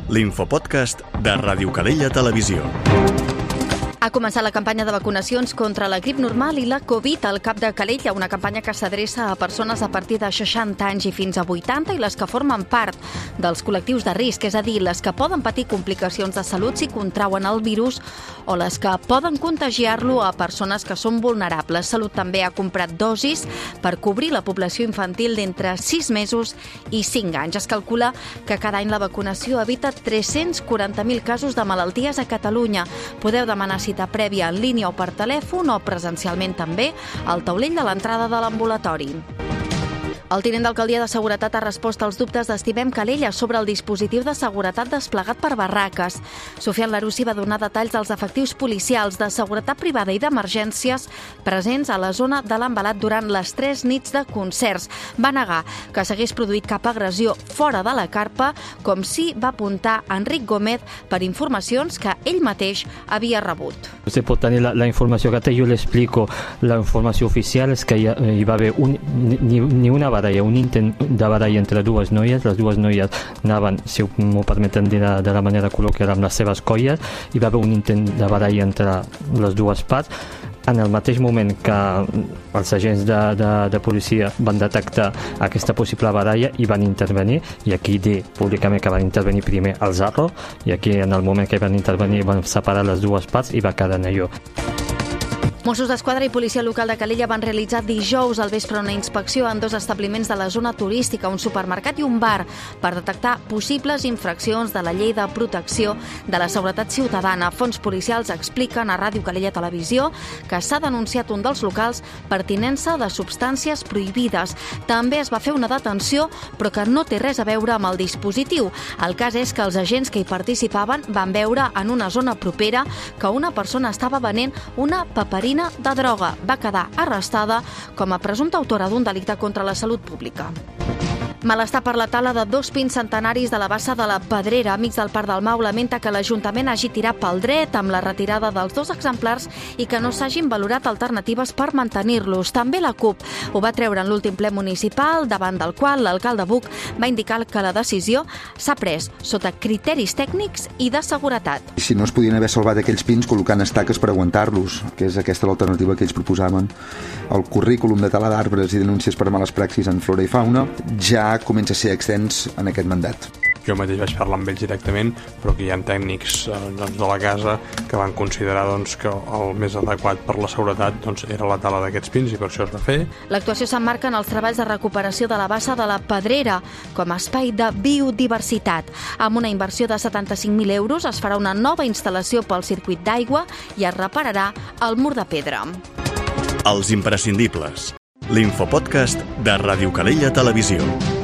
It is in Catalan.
l'infopodcast de Ràdio Calella Televisió. Ha començat la campanya de vacunacions contra la grip normal i la Covid al Cap de Calella, una campanya que s'adreça a persones a partir de 60 anys i fins a 80 i les que formen part dels col·lectius de risc, és a dir, les que poden patir complicacions de salut si contrauen el virus o les que poden contagiar-lo a persones que són vulnerables. Salut també ha comprat dosis per cobrir la població infantil d'entre 6 mesos i 5 anys. Es calcula que cada any la vacunació evita 340.000 casos de malalties a Catalunya. Podeu demanar cita prèvia en línia o per telèfon o presencialment també al taulell de l'entrada de l'ambulatori. El tinent d'alcaldia de Seguretat ha respost als dubtes d'Estimem Calella sobre el dispositiu de seguretat desplegat per barraques. Sofian Larussi va donar detalls dels efectius policials de seguretat privada i d'emergències presents a la zona de l'Envelat durant les 3 nits de concerts. Va negar que s'hagués produït cap agressió fora de la carpa, com sí va apuntar Enric Gómez per informacions que ell mateix havia rebut. Usted pot tenir la informació que té, jo l'explico. La informació oficial és que hi va haver ni una baralla, un intent de baralla entre dues noies. Les dues noies anaven, si m'ho permeten dir de la manera col·loquial, amb les seves colles. Hi va haver un intent de baralla entre les dues parts. En el mateix moment que els agents de policia van detectar aquesta possible baralla i van intervenir, i aquí dir públicament que van intervenir primer els Arro, i aquí en el moment que van intervenir van separar les dues parts i va quedar en allò. Mossos d'Esquadra i Policia Local de Calella van realitzar dijous al vespre una inspecció en 2 establiments de la zona turística, un supermercat i un bar, per detectar possibles infraccions de la llei de protecció de la seguretat ciutadana. Fons policials expliquen a Ràdio Calella Televisió que s'ha denunciat un dels locals per tinença de substàncies prohibides. També es va fer una detenció, però que no té res a veure amb el dispositiu. El cas és que els agents que hi participaven van veure en una zona propera que una persona estava venent una paperina de droga. Va quedar arrestada com a presumpta autora d'un delicte contra la salut pública. Malestar per la tala de 2 pins centenaris de la bassa de la Pedrera. Amics del Parc del Mau lamenta que l'Ajuntament hagi tirat pel dret amb la retirada dels 2 exemplars i que no s'hagin valorat alternatives per mantenir-los. També la CUP ho va treure en l'últim ple municipal, davant del qual l'alcalde Buch va indicar que la decisió s'ha pres sota criteris tècnics i de seguretat. Si no es podien haver salvat aquells pins col·locant estaques per aguantar-los, que és aquesta l'alternativa que ells proposaven. El currículum de tala d'arbres i denúncies per males praxis en flora i fauna ja comença a ser extens en aquest mandat. Jo mateix vaig parlar amb ells directament, però que hi ha tècnics de la casa que van considerar que el més adequat per la seguretat era la tala d'aquests pins i per això es va fer. L'actuació s'emmarca en els treballs de recuperació de la bassa de la Pedrera com a espai de biodiversitat. Amb una inversió de 75.000 euros es farà una nova instal·lació pel circuit d'aigua i es repararà el mur de pedra. Els imprescindibles. L'infopodcast de Ràdio Calella Televisió.